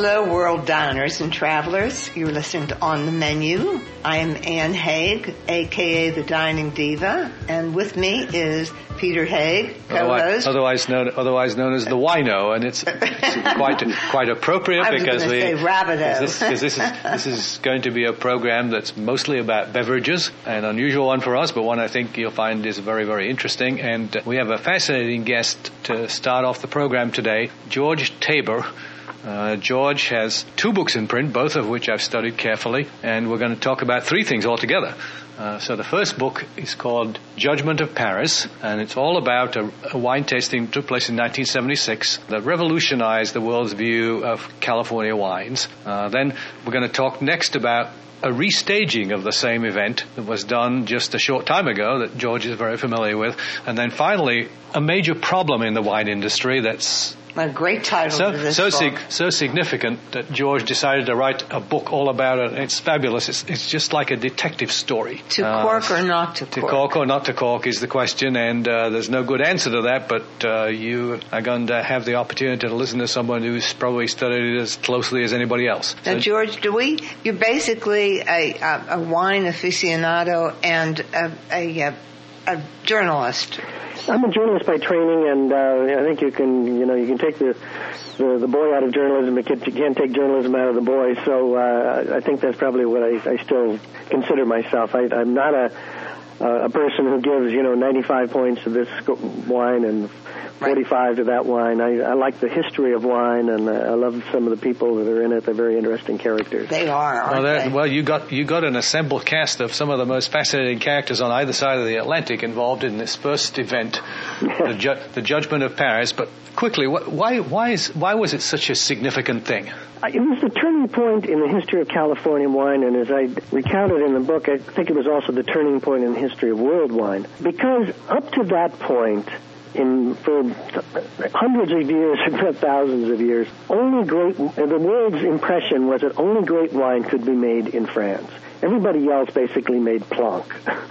Hello, world diners and travelers. You're listening to On the Menu. I am Ann Haig, a.k.a. the Dining Diva, and with me is Peter Haig, co-host. Otherwise known as the Wino, and it's quite appropriate because this is going to be a program that's mostly about beverages, an unusual one for us, but one I think you'll find is very, very interesting. And we have a fascinating guest to start off the program today, George Tabor. George has 2 books in print, both of which I've studied carefully, and we're going to talk about 3 things altogether. So the first book is called Judgment of Paris, and it's all about a wine tasting that took place in 1976 that revolutionized the world's view of California wines. Then we're going to talk next about a restaging of the same event that was done just a short time ago that George is very familiar with. And then finally, a major problem in the wine industry that's a great title to this book. So significant that George decided to write a book all about it. It's fabulous. It's just like a detective story. To cork or not to cork? To cork or not to cork is the question, and there's no good answer to that, but you are going to have the opportunity to listen to someone who's probably studied it as closely as anybody else. Now, George, you're basically a wine aficionado and a journalist. I'm a journalist by training, and I think you can take the boy out of journalism, but you can't take journalism out of the boy. So I think that's probably what I still consider myself. I'm not a person who gives 95 points to this wine and 45 to that wine. I like the history of wine, and I love some of the people that are in it. They're very interesting characters. They are, aren't they? Well, you got an assembled cast of some of the most fascinating characters on either side of the Atlantic involved in this first event, the Judgment of Paris. But quickly, why was it such a significant thing? It was the turning point in the history of California wine, and as I recounted in the book, I think it was also the turning point in the history of world wine. Because up to that point, for hundreds of years, if not thousands of years, the world's impression was that only great wine could be made in France. Everybody else basically made Blanc.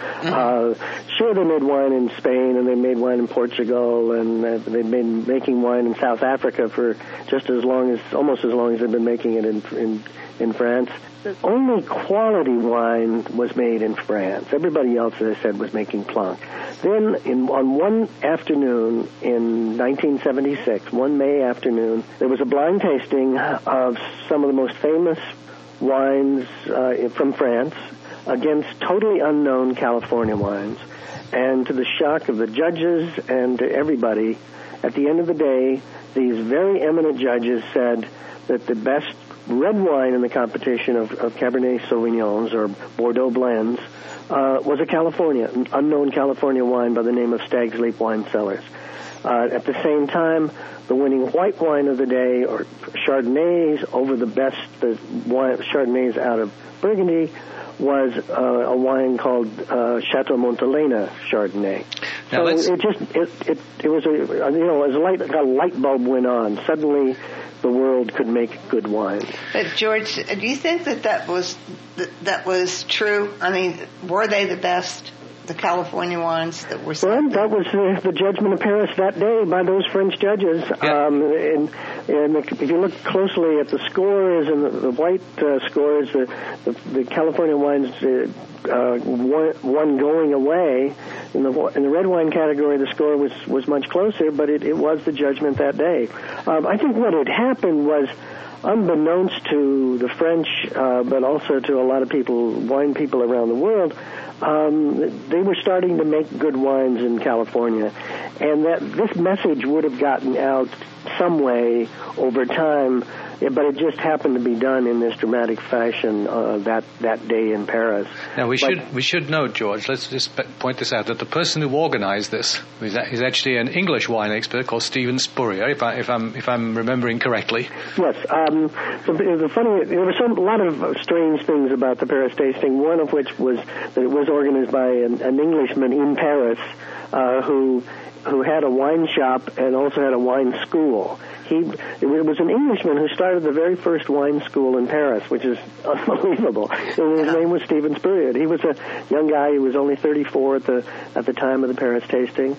Sure, they made wine in Spain, and they made wine in Portugal, and they've been making wine in South Africa for almost as long as they've been making it in France. Only quality wine was made in France. Everybody else, as I said, was making Blanc. Then, on one afternoon in 1976, one May afternoon, there was a blind tasting of some of the most famous wines from France against totally unknown California wines. And to the shock of the judges and to everybody, at the end of the day, these very eminent judges said that the best red wine in the competition of Cabernet Sauvignons or Bordeaux blends was an unknown California wine by the name of Stag's Leap Wine Cellars. At the same time, the winning white wine of the day, or Chardonnays over the Chardonnays out of Burgundy, was a wine called Chateau Montelena Chardonnay. Now so it was a light bulb went on. Suddenly, the world could make good wine. But George, do you think that was true? I mean, were they the best? The California wines that were well, that was the Judgment of Paris that day by those French judges. Yeah. And if you look closely at the scores and the white scores, the California wines won going away. In the red wine category, the score was much closer, but it was the judgment that day. I think what had happened was, unbeknownst to the French, but also to a lot of wine people around the world, they were starting to make good wines in California, and that this message would have gotten out some way over time, but it just happened to be done in this dramatic fashion that day in Paris. Now we should note, George. Let's just point this out, that the person who organized this is actually an English wine expert called Stephen Spurrier, if I'm remembering correctly. Yes. So there were a lot of strange things about the Paris tasting. One of which was that it was organized by an Englishman in Paris who had a wine shop and also had a wine school. It was an Englishman who started the very first wine school in Paris, which is unbelievable. And his name was Stephen Spurrier. He was a young guy. He was only 34 at the time of the Paris tasting,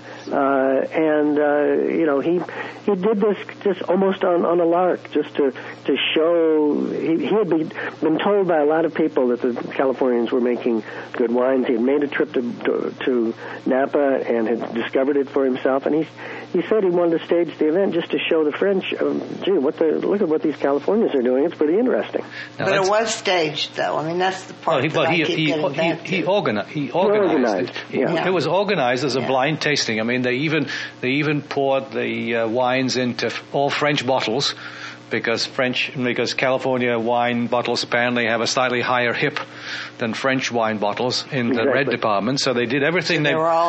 he did this just almost on a lark, just to show. He had been told by a lot of people that the Californians were making good wines. He had made a trip to Napa and had discovered it for himself, and he said he wanted to stage the event just to show the French, look at what these Californians are doing. It's pretty interesting. But it was staged, though. I mean, that's the part that I keep getting back to. He organized it. Yeah. It was organized as a blind tasting. I mean, they even poured the wines into all French bottles, because California wine bottles apparently have a slightly higher hip than French wine bottles in the red department. So they did everything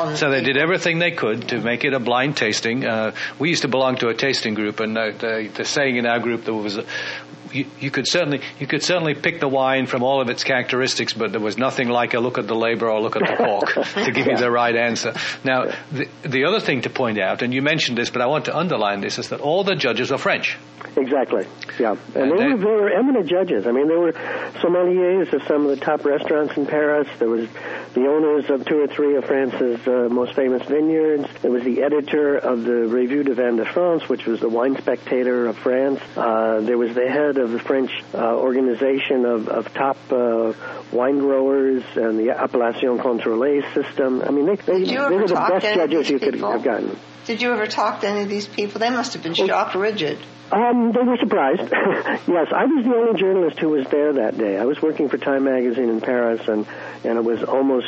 they could to make it a blind tasting. We used to belong to a tasting group, and the saying in our group there was, you could certainly pick the wine from all of its characteristics, but there was nothing like a look at the label or look at the cork to give you the right answer. Now, the other thing to point out, and you mentioned this, but I want to underline this, is that all the judges are French. Exactly. Yeah, and they were eminent judges. I mean, they were sommeliers of some of the top restaurants in Paris. There was the owners of 2 or 3 of France's most famous vineyards. There was the editor of the Revue de Vin de France, which was the wine spectator of France. There was the head of the French organization of top wine growers and the Appellation Contrôlée system. I mean, they were the best judges you could have gotten. Did you ever talk to any of these people? They must have been shocked rigid. They were surprised. Yes, I was the only journalist who was there that day. I was working for Time magazine in Paris, and it was almost,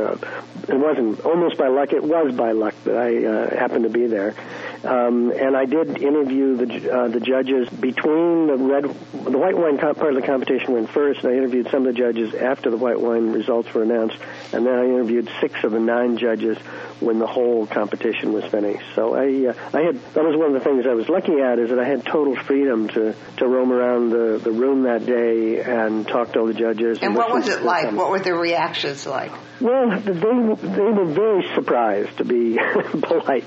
it wasn't almost by luck, it was by luck that I happened to be there. And I did interview the judges between the white wine part of the competition went first, and I interviewed some of the judges after the white wine results were announced, and then I interviewed 6 of the 9 judges when the whole competition was finished. So that was one of the things I was lucky at, is that I had total freedom to roam around the room that day and talk to all the judges. And what was it like? What were the reactions like? Well, they were very surprised, to be polite.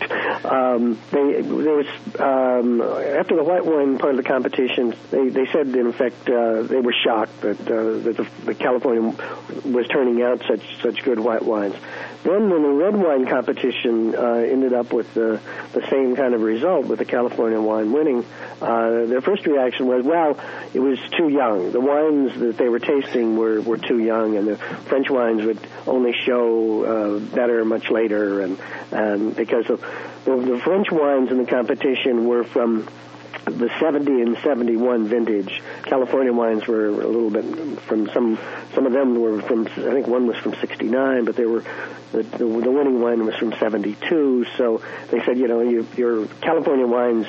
There was after the white wine part of the competition, they said in effect they were shocked that the California was turning out such good white wines. Then when the red wine competition ended up with the same kind of result, with the California wine winning, their first reaction was, well, it was too young. The wines that they were tasting were too young, and the French wines would only show better much later, and because the French wines in the competition were from the 70 and 71 vintage. California wines were a little bit from some of them were from, I think one was from 69, but they were the winning wine was from 72. So they said, your California wines,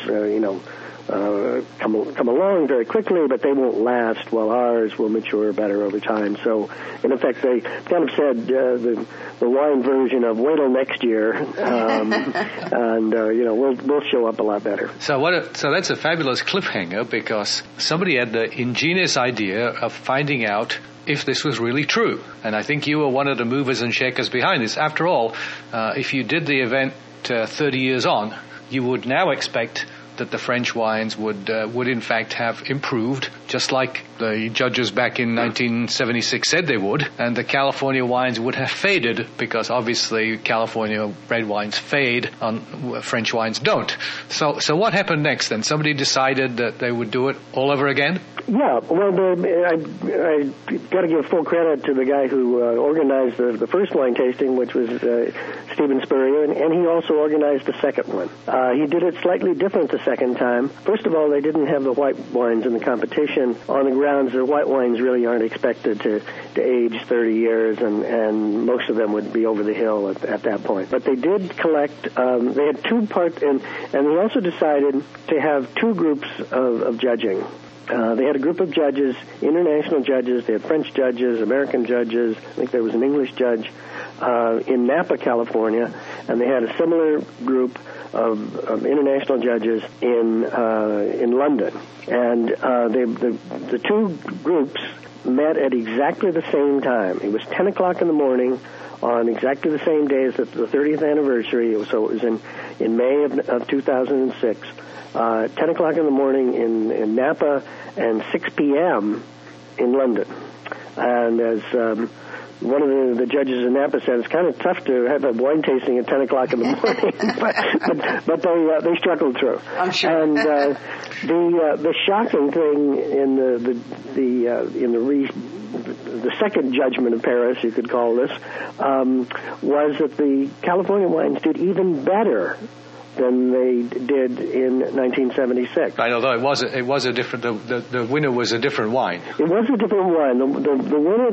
come along very quickly, but they won't last, while ours will mature better over time. So, in effect, they kind of said the wine version of wait till next year, and we'll show up a lot better. So that's a fabulous cliffhanger, because somebody had the ingenious idea of finding out if this was really true. And I think you were one of the movers and shakers behind this. After all, if you did the event 30 years on, you would now expect that the French wines would in fact have improved, just like the judges back in 1976 said they would, and the California wines would have faded, because obviously California red wines fade, French wines don't. So what happened next then? Somebody decided that they would do it all over again? Yeah, well, I got to give full credit to the guy who organized the first wine tasting, which was Stephen Spurrier, and he also organized the second one. He did it slightly different the second time. First of all, they didn't have the white wines in the competition, on the grounds that white wines really aren't expected to age 30 years, and most of them would be over the hill at that point. But they did collect, they had 2 parts, and they also decided to have 2 groups of judging. They had a group of judges, international judges. They had French judges, American judges. I think there was an English judge in Napa, California, and they had a similar group of international judges in London. And the 2 groups met at exactly the same time. It was 10 o'clock in the morning on exactly the same day as the 30th anniversary. So it was in May of 2006. 10 o'clock in the morning in Napa and 6 p.m. in London. And as one of the judges in Napa said, it's kind of tough to have a wine tasting at 10 o'clock in the morning, but they struggled through. I'm sure. And the shocking thing in the second judgment of Paris, you could call this, was that the California wines did even better than they did in 1976. Right, although it was a different. The winner was a different wine. It was a different wine. The winner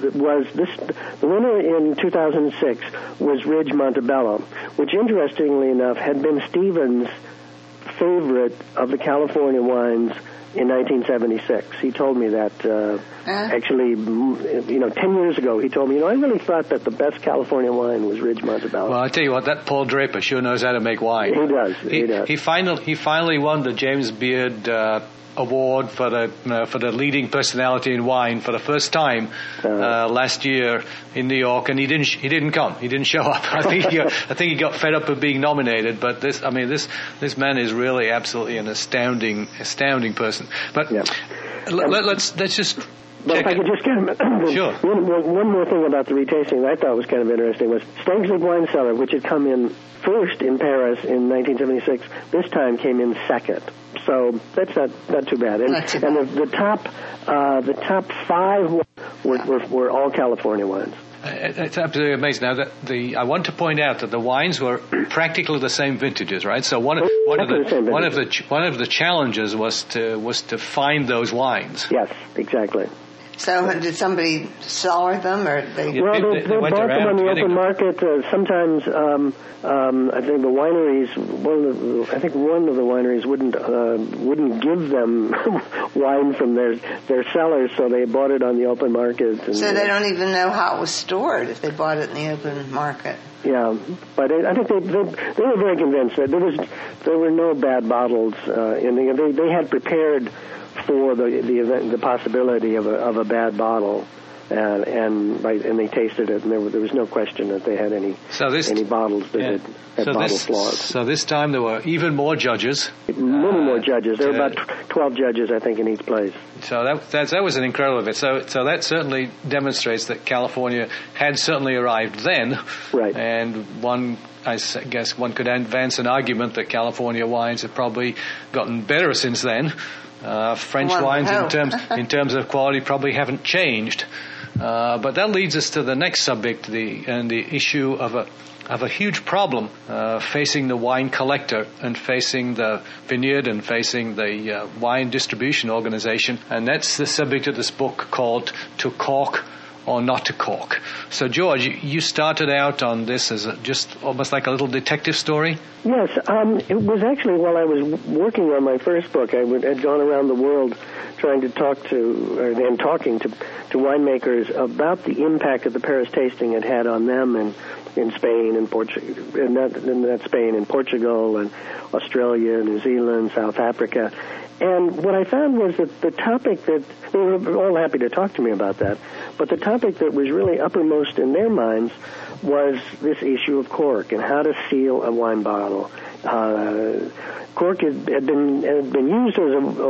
the winner in 2006 was Ridge Montebello, which interestingly enough had been Stevens' favorite of the California wines in 1976. He told me that actually, 10 years ago, he told me, I really thought that the best California wine was Ridge Montebello. Well, I tell you what, that Paul Draper sure knows how to make wine. He does. He does. He finally won the James Beard award for the leading personality in wine for the first time last year in New York, and he didn't come. He didn't show up. I think he got fed up with being nominated. But this man is really absolutely an astounding person. But let's just. But if I could just get sure. One more thing about the retasting that I thought was kind of interesting was Stangsley Wine Cellar, which had come in first in Paris in 1976, this time came in second. So that's not too bad. And the top five were all California wines. It's absolutely amazing. Now, I want to point out that the wines were practically the same vintages, right? So one of the challenges was to find those wines. Yes, exactly. So did somebody cellar them, or they? Well, they bought them on the open market. Sometimes, I think the wineries. One of the wineries wouldn't give them wine from their cellars, so they bought it on the open market. And, so they don't even know how it was stored if they bought it in the open market. Yeah, but I think they were very convinced that there were no bad bottles. They had prepared for the possibility of a bad bottle, and they tasted it, and there was no question that they had any bottles that had bottle flaws. So this time there were even more judges. Many more judges. There were about 12 judges, I think, in each place. So that was an incredible event. So that certainly demonstrates that California had certainly arrived then. Right. And I guess one could advance an argument that California wines have probably gotten better since then. French wines in terms of quality probably haven't changed. But that leads us to the next subject, the issue of a huge problem facing the wine collector and facing the vineyard and facing the wine distribution organization. And that's the subject of this book called To Cork or Not to Cork. So, George, you started out on this as just almost like a little detective story? Yes. It was actually while I was working on my first book. I had gone around the world trying to talking to winemakers about the impact that the Paris tasting had on them in Spain and Spain and Portugal and Australia, New Zealand, South Africa. And what I found was that the topic that they were all happy to talk to me about that, but the topic that was really uppermost in their minds was this issue of cork and how to seal a wine bottle. Cork had been used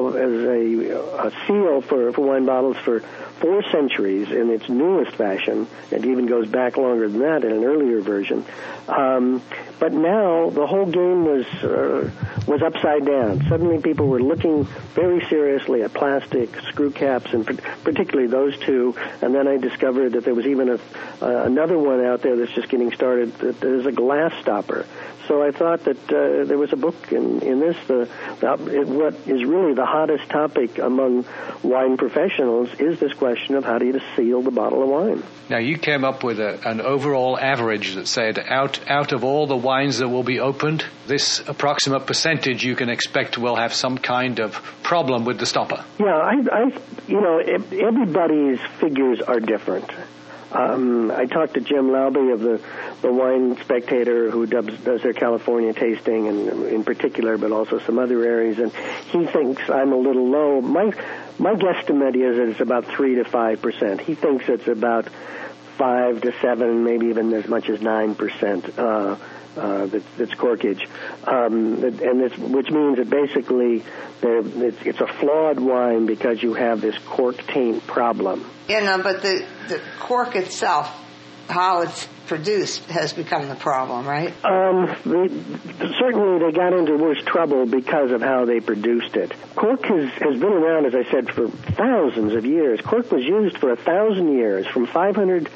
as a seal for wine bottles for 4 centuries in its newest fashion. It even goes back longer than that in an earlier version. But now the whole game was upside down. Suddenly people were looking very seriously at plastic, screw caps, and particularly those two. And then I discovered that there was even another one out there that's just getting started that is a glass stopper. So I thought that there was a book in this. What is really the hottest topic among wine professionals is this question of how do you seal the bottle of wine. Now, you came up with an overall average that said out of all the wines that will be opened, this approximate percentage you can expect will have some kind of problem with the stopper. Yeah, everybody's figures are different. I talked to Jim Laube of the Wine Spectator, who does their California tasting, and in particular, but also some other areas, and he thinks I'm a little low. My guesstimate is that it's about 3 to 5%. He thinks it's about 5 to 7, maybe even as much as 9%. that's corkage, which means that basically it's a flawed wine because you have this cork taint problem. But the cork itself, how it's produced, has become the problem, right? Certainly they got into worse trouble because of how they produced it. Cork has been around, as I said, for thousands of years. Cork was used for 1,000 years, from 500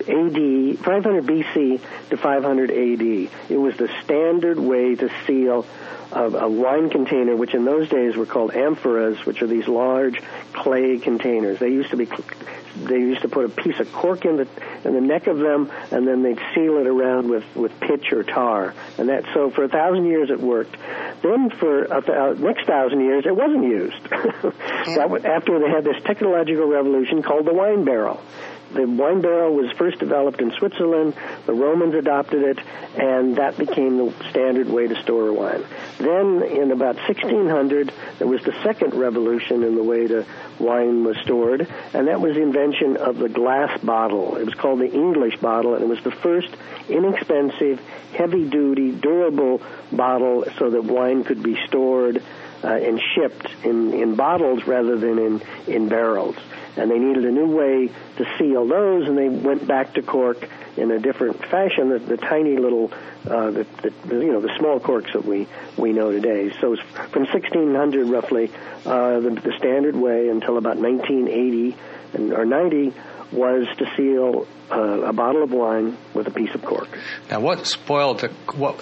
BC to 500 AD. It was the standard way to seal a wine container, which in those days were called amphoras, which are these large clay containers. They used to put a piece of cork in the neck of them, and then they'd seal it around with pitch or tar. And so for 1,000 years it worked. Then for the next 1,000 years it wasn't used. After they had this technological revolution called the wine barrel. The wine barrel was first developed in Switzerland. The Romans adopted it, and that became the standard way to store wine. Then, in about 1600, there was the second revolution in the way wine was stored, and that was the invention of the glass bottle. It was called the English bottle, and it was the first inexpensive, heavy-duty, durable bottle so that wine could be stored and shipped in bottles rather than in barrels. And they needed a new way to seal those, and they went back to cork in a different fashion. The tiny little, the small corks that we know today. So from 1600 roughly, the standard way until about 1980 or 90 was to seal a bottle of wine with a piece of cork. Now, what spoiled the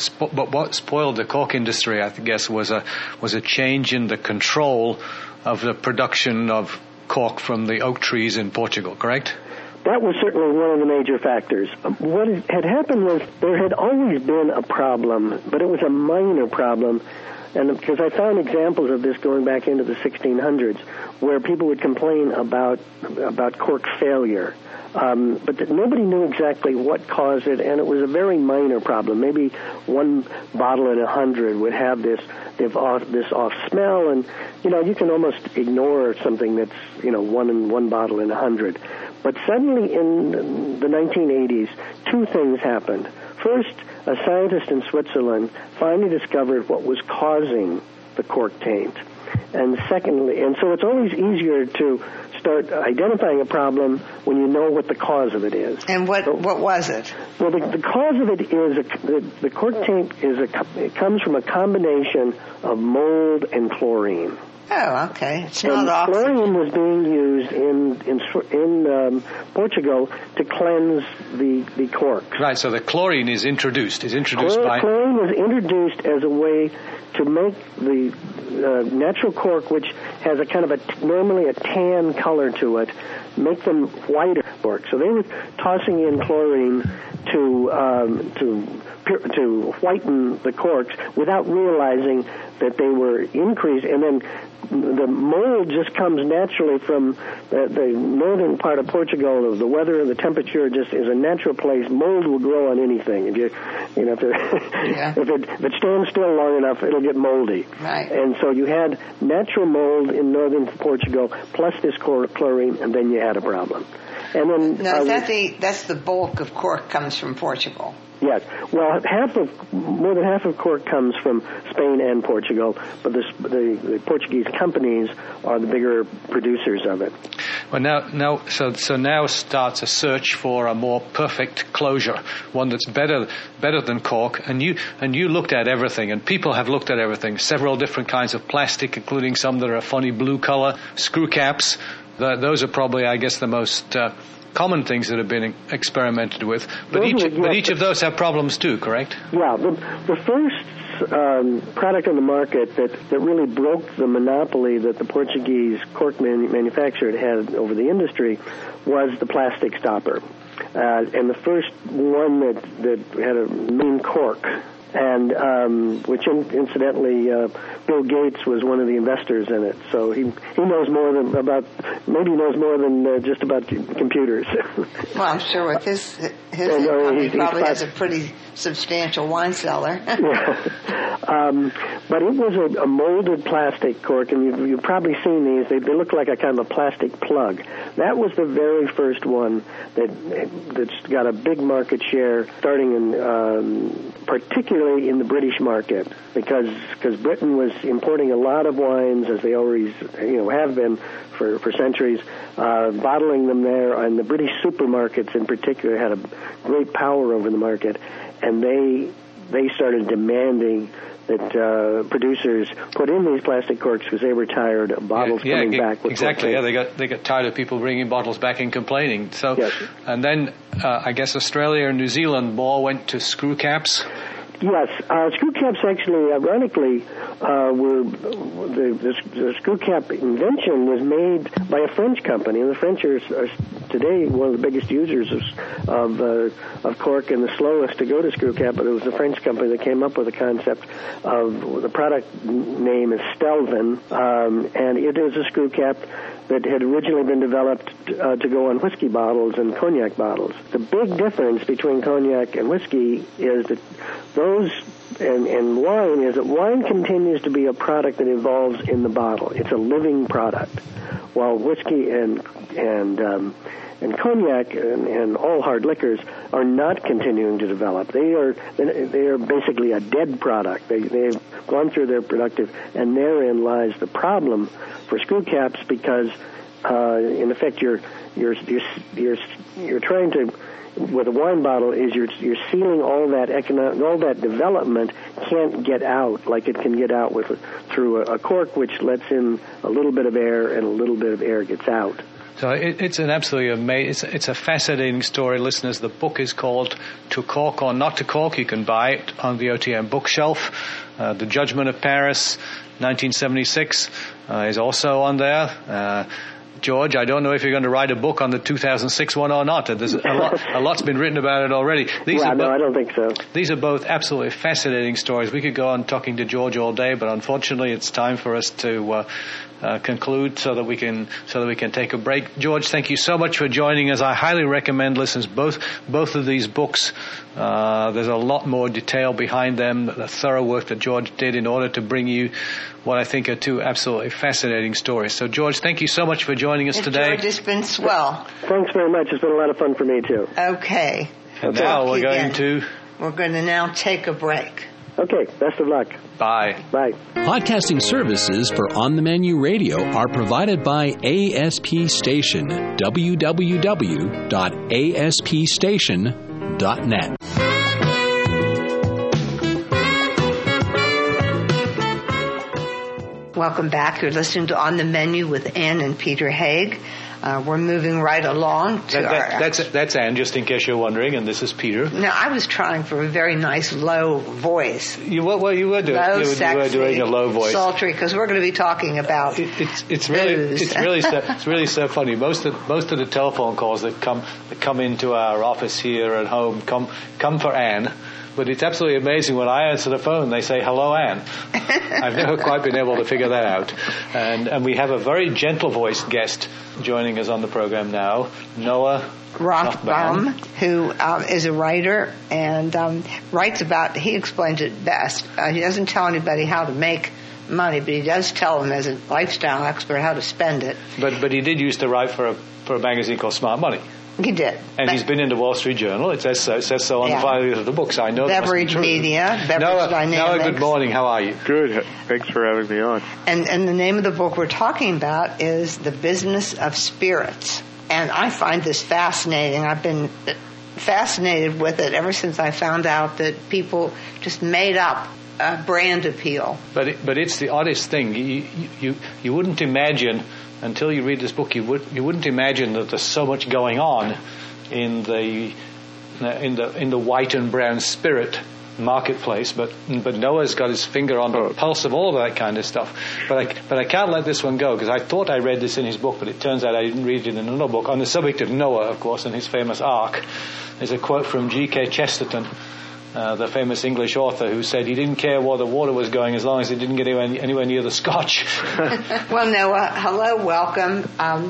cork industry, I guess, was a change in the control of the production of cork from the oak trees in Portugal, correct? That was certainly one of the major factors. What had happened was there had always been a problem, but it was a minor problem, and because I found examples of this going back into the 1600s, where people would complain about cork failure. But nobody knew exactly what caused it, and it was a very minor problem. Maybe one bottle in 100 would have this off smell, and you can almost ignore something that's one bottle in 100. But suddenly in the 1980s, two things happened. First, a scientist in Switzerland finally discovered what was causing the cork taint. And secondly, and so it's always easier to start identifying a problem when you know what the cause of it is. And what was it? Well, the cause of it is the cork taint it comes from a combination of mold and chlorine. Oh, okay. It's not oxygen. Chlorine was being used in Portugal to cleanse the corks. Right. So the chlorine is introduced. Chlorine was introduced as a way to make the natural cork, which has a kind of normally a tan color to it, make them whiter cork. So they were tossing in chlorine to whiten the corks without realizing that they were increased, and then the mold just comes naturally from the northern part of Portugal. The weather and the temperature just is a natural place. Mold will grow on anything. If it stands still long enough, it'll get moldy. Right. And so you had natural mold in northern Portugal plus this chlorine, and then you had a problem. And then that's the bulk of cork comes from Portugal. Yes. Well, more than half of cork comes from Spain and Portugal, but the Portuguese companies are the bigger producers of it. Well, now starts a search for a more perfect closure, one that's better than cork. And you looked at everything, and people have looked at everything. Several different kinds of plastic, including some that are a funny blue color, screw caps. Those are probably, I guess, the most common things that have been experimented with, but each of those have problems too, correct? Yeah, the first product on the market that really broke the monopoly that the Portuguese cork manufacturer had over the industry was the plastic stopper, and the first one that had a main cork. And which incidentally, Bill Gates was one of the investors in it, so he knows more than just about computers. Well, I'm sure with his His company probably has a pretty substantial wine cellar. But it was a molded plastic cork, and you've probably seen these. They look like a kind of a plastic plug. That was the very first one that's got a big market share, starting in particularly in the British market, because Britain was importing a lot of wines, as they always have been for centuries, bottling them there, and the British supermarkets in particular had a great power over the market, and they started demanding that producers put in these plastic corks because they were tired of bottles coming back. Exactly. Yeah, they got tired of people bringing bottles back and complaining. So, yes. And then I guess Australia and New Zealand more went to screw caps. Yes, screw caps actually, ironically, were the screw cap invention was made by a French company, and the French are today one of the biggest users of cork and the slowest to go to screw cap. But it was the French company that came up with the concept of the product name is Stelvin, and it is a screw cap that had originally been developed to go on whiskey bottles and cognac bottles. The big difference between cognac and whiskey is that and wine is that wine continues to be a product that evolves in the bottle. It's a living product, while whiskey and cognac and all hard liquors are not continuing to develop. They are basically a dead product. They've gone through their productive, and therein lies the problem for screw caps, because in effect you're trying to, with a wine bottle, is you're sealing all that development can't get out like it can get out through a cork, which lets in a little bit of air and a little bit of air gets out. So it's an absolutely amazing, it's a fascinating story, listeners. The book is called To Cork or Not to Cork. You can buy it on the OTM bookshelf. The Judgment of Paris, 1976, is also on there. George, I don't know if you're going to write a book on the 2006 one or not. There's a lot's been written about it already. I don't think so. These are both absolutely fascinating stories. We could go on talking to George all day, but unfortunately it's time for us to conclude so that we can take a break. George, thank you so much for joining us. I highly recommend listeners both of these books. There's a lot more detail behind them, the thorough work that George did in order to bring you what I think are two absolutely fascinating stories. So, George, thank you so much for joining us today. George, it's been swell. Thanks very much. It's been a lot of fun for me, too. Okay. And now we're going to now take a break. Okay. Best of luck. Bye. Bye. Podcasting services for On the Menu Radio are provided by ASP Station. www.aspstation.net. Welcome back. You're listening to On the Menu with Ann and Peter Haig. We're moving right along to that's Ann, just in case you're wondering, and this is Peter. Now, I was trying for a very nice low voice. You were doing a low voice, sultry, because we're going to be talking about it's really so funny. Most of the telephone calls that come into our office here at home come for Ann. But it's absolutely amazing when I answer the phone, they say, "Hello, Ann." I've never quite been able to figure that out. And we have a very gentle-voiced guest joining us on the program now, Noah Rothbaum, who is a writer and writes about, he explains it best. He doesn't tell anybody how to make money, but he does tell them as a lifestyle expert how to spend it. But he did used to write for a magazine called Smart Money. He did. And he's been in the Wall Street Journal. It says so on the file of the books. I know Beverage Media, Beverage Dynamics. Noah, good morning. How are you? Good. Thanks for having me on. And the name of the book we're talking about is The Business of Spirits. And I find this fascinating. I've been fascinated with it ever since I found out that people just made up a brand appeal. But it's the oddest thing. You wouldn't imagine, until you read this book, you wouldn't imagine that there's so much going on in the white and brown spirit marketplace. But Noah's got his finger on the pulse of all of that kind of stuff. But I can't let this one go, because I thought I read this in his book, but it turns out I didn't read it in another book. On the subject of Noah, of course, and his famous ark, there's a quote from G.K. Chesterton, the famous English author, who said he didn't care where the water was going as long as it didn't get anywhere near the Scotch. Well, Noah, hello, welcome.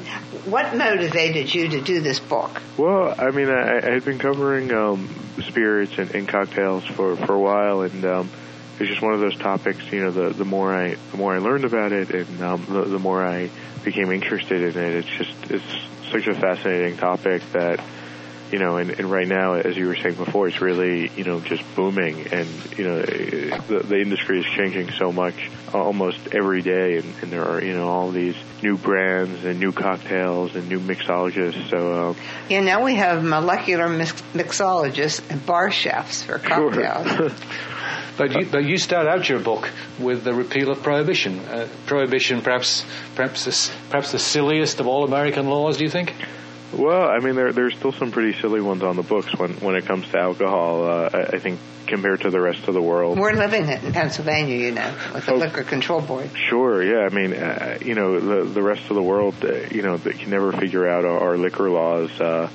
what motivated you to do this book? Well, I mean, I had been covering spirits and cocktails for a while, and it's just one of those topics. The more I learned about it, and the more I became interested in it. It's such a fascinating topic that. And right now, as you were saying before, it's really, just booming. And, the industry is changing so much almost every day. And there are, all these new brands and new cocktails and new mixologists. So, now we have molecular mixologists and bar chefs for cocktails. Sure. But you start out your book with the repeal of prohibition. Prohibition, perhaps the silliest of all American laws, do you think? Well, I mean, there's still some pretty silly ones on the books when it comes to alcohol. I think compared to the rest of the world, we're living it in Pennsylvania, with the Liquor Control Board. Sure, yeah. I mean, the rest of the world, they can never figure out our liquor laws.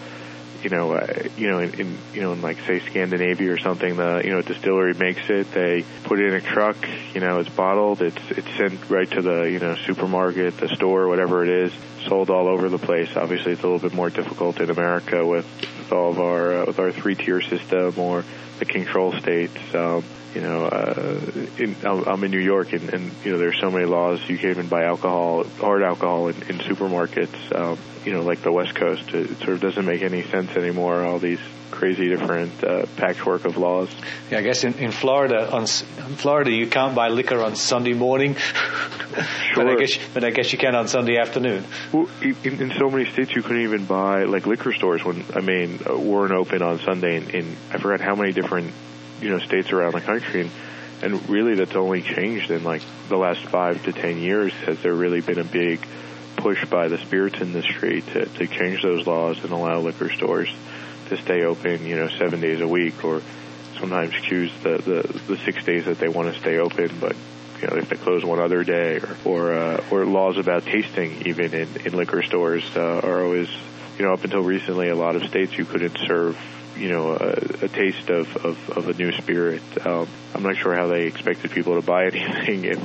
In like say Scandinavia or something, a distillery makes it. They put it in a truck. It's bottled. It's sent right to the supermarket, the store, whatever it is. Sold all over the place. Obviously, it's a little bit more difficult in America with all of our with our 3-tier system or the control states. I'm in New York, and there's so many laws you can't even buy hard alcohol in supermarkets. Like the West Coast, it sort of doesn't make any sense anymore. All these crazy different patchwork of laws. Yeah, I guess in Florida, you can't buy liquor on Sunday morning. Sure. But I guess you can on Sunday afternoon. Well, in so many states you couldn't even buy liquor stores weren't open on Sunday. In I forgot how many different states around the country, and really that's only changed in like the last 5 to 10 years. Has there really been a big push by the spirits industry to change those laws and allow liquor stores to stay open, 7 days a week, or sometimes choose the 6 days that they want to stay open, but they have to close one other day, or laws about tasting even in liquor stores are always, up until recently, a lot of states you couldn't serve a taste of a new spirit. I'm not sure how they expected people to buy anything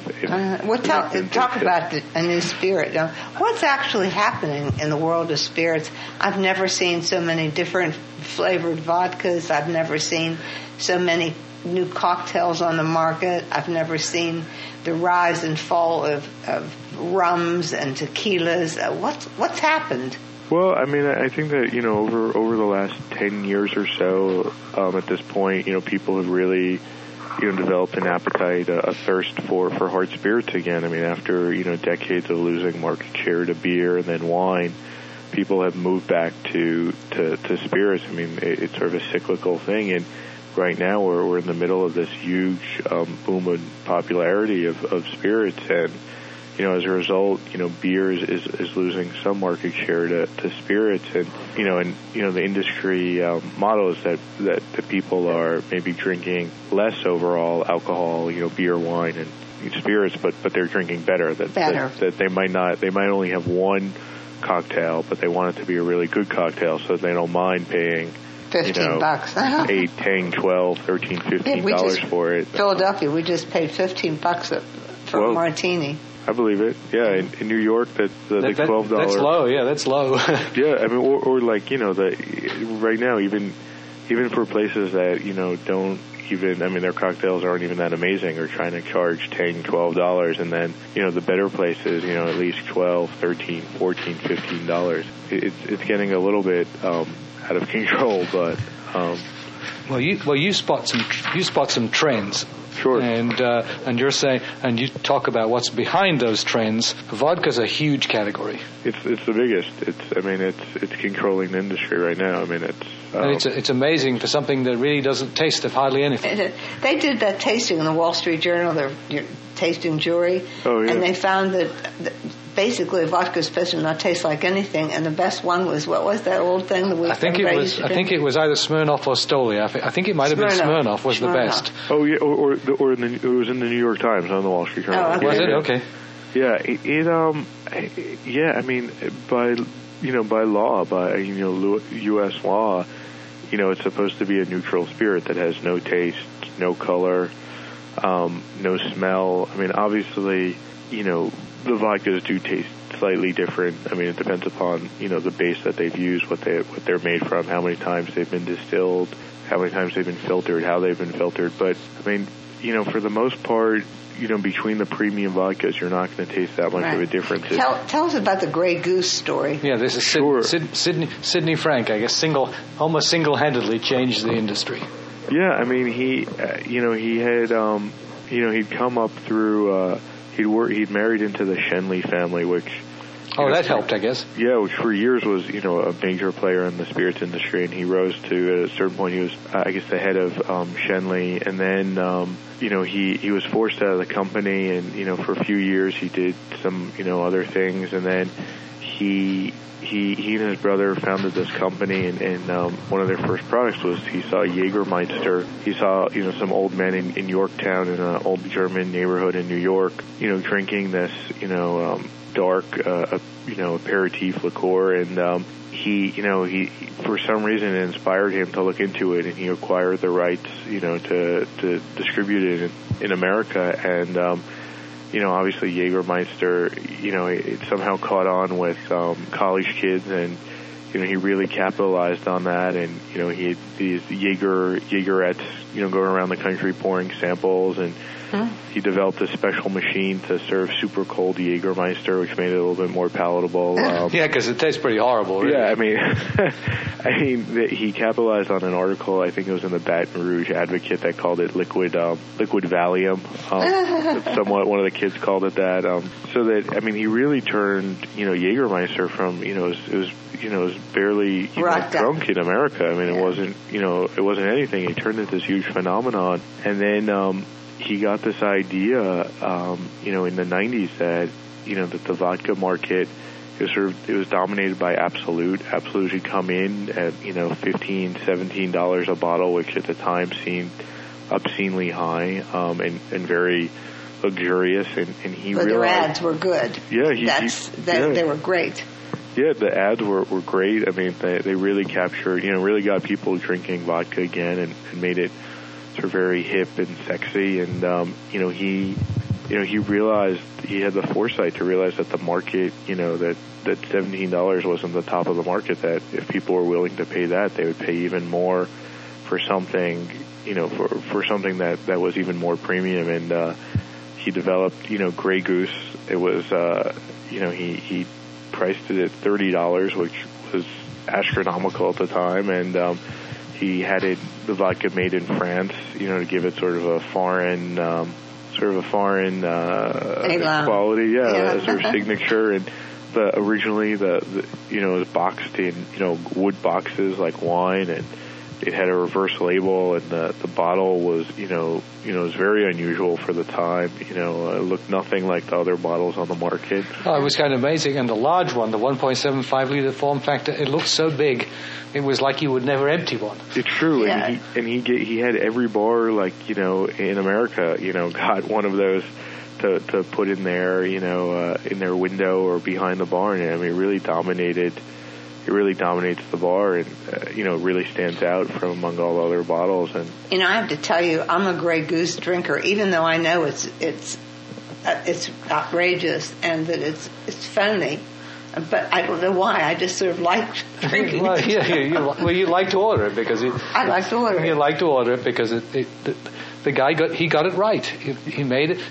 talk about a new spirit. What's actually happening in the world of spirits? I've never seen so many different flavored vodkas. I've never seen so many new cocktails on the market. I've never seen the rise and fall of rums and tequilas. What's happened? Well, I mean, I think that, over the last 10 years or so, at this point, people have really, developed an appetite, a thirst for hard spirits again. I mean, after, decades of losing market share to beer and then wine, people have moved back to spirits. I mean, it's sort of a cyclical thing. And right now we're in the middle of this huge boom in popularity of spirits. And, as a result, beer is losing some market share to spirits, and the industry model is that the people are maybe drinking less overall alcohol, beer, wine, and spirits, but they're drinking better. That they might only have one cocktail, but they want it to be a really good cocktail, so they don't mind paying $15, $8, $10, $12, $13, $15 for it. Philadelphia, we just paid $15 for a martini. I believe it. Yeah, in New York, that's $12. That's low. Yeah, that's low. Yeah, I mean, or like right now, even for places that don't even, I mean, their cocktails aren't even that amazing, or trying to charge $10, $12, and then the better places, at least $12, $13, $14, $15. It's getting a little bit out of control, but. You spot some trends. Sure. And you're saying, and you talk about what's behind those trends. Vodka's a huge category. It's the biggest. It's controlling the industry right now. I mean, it's amazing for something that really doesn't taste of hardly anything. They did that tasting in the Wall Street Journal, their tasting jury. Oh, yeah. And they found that basically vodka is supposed to not taste like anything, and the best one was, what was that old thing that we I think it was either Smirnoff or Stoli. I think it might have been Smirnoff was the best. Oh yeah, or it was in the New York Times, not in the Wall Street Journal. Oh, okay. Was it? Okay. Yeah, I mean, by law, by U.S. law, it's supposed to be a neutral spirit that has no taste, no color, no smell. I mean, obviously, the vodkas do taste slightly different. I mean, it depends upon, the base that they've used, what they're made from, how many times they've been distilled, how many times they've been filtered, how they've been filtered. But, I mean, for the most part, between the premium vodkas, you're not going to taste that much of a difference. Tell us about the Grey Goose story. Yeah, this is Sidney Frank, I guess, almost single-handedly changed the industry. Yeah, I mean, he had, he'd come up through, he'd married into the Shenley family, which... that helped, I guess. Yeah, which for years was, a major player in the spirits industry, and he rose to, at a certain point, he was, I guess, the head of Shenley, and then, he was forced out of the company, and, for a few years he did some, other things, and then he and his brother founded this company, and one of their first products was he saw Jägermeister. He saw, some old men in Yorktown, in an old German neighborhood in New York, drinking this, dark, aperitif liqueur, and he for some reason it inspired him to look into it, and he acquired the rights, to distribute it in America, and obviously Jägermeister, it somehow caught on with college kids, and he really capitalized on that, and he had these Jägerettes, going around the country pouring samples, and he developed a special machine to serve super cold Jägermeister, which made it a little bit more palatable. Yeah, because it tastes pretty horrible. Really. Yeah, I mean, he capitalized on an article. I think it was in the Baton Rouge Advocate that called it liquid Valium. Somewhat, one of the kids called it that. So that, I mean, he really turned Jägermeister from it was barely drunk in America. I mean, it wasn't anything. He turned into this huge phenomenon, and then. He got this idea, in the 90s that, that the vodka market it was dominated by Absolut. Absolut had come in at, $15, $17 a bottle, which at the time seemed obscenely high, and very luxurious. And he but realized their ads were good. Yeah, they were great. Yeah, the ads were great. I mean, they really captured, really got people drinking vodka again, and made it sort of very hip and sexy, and he realized, he had the foresight to realize that the market, that $17 wasn't the top of the market, that if people were willing to pay that, they would pay even more for something, for something that was even more premium, and he developed, Grey Goose. It was, he priced it at $30, which was astronomical at the time, and he had the vodka made in France, to give it sort of a foreign quality, yeah, sort of signature. And originally it was boxed in, wood boxes like wine, and it had a reverse label, and the bottle was, it was very unusual for the time. It looked nothing like the other bottles on the market. Oh, it was kind of amazing. And the large one, the 1.75 liter form factor, it looked so big. It was like you would never empty one. It's true, yeah. And he had every bar, like, in America, got one of those to put in there, in their window or behind the bar. And I mean, it really dominates the bar, and it really stands out from among all the other bottles. And I have to tell you, I'm a Grey Goose drinker, even though I know it's outrageous and that it's phony. But I don't know why. I just sort of like drinking. Well, you like to order it because I like to order it. You like to order it because the guy got it right. He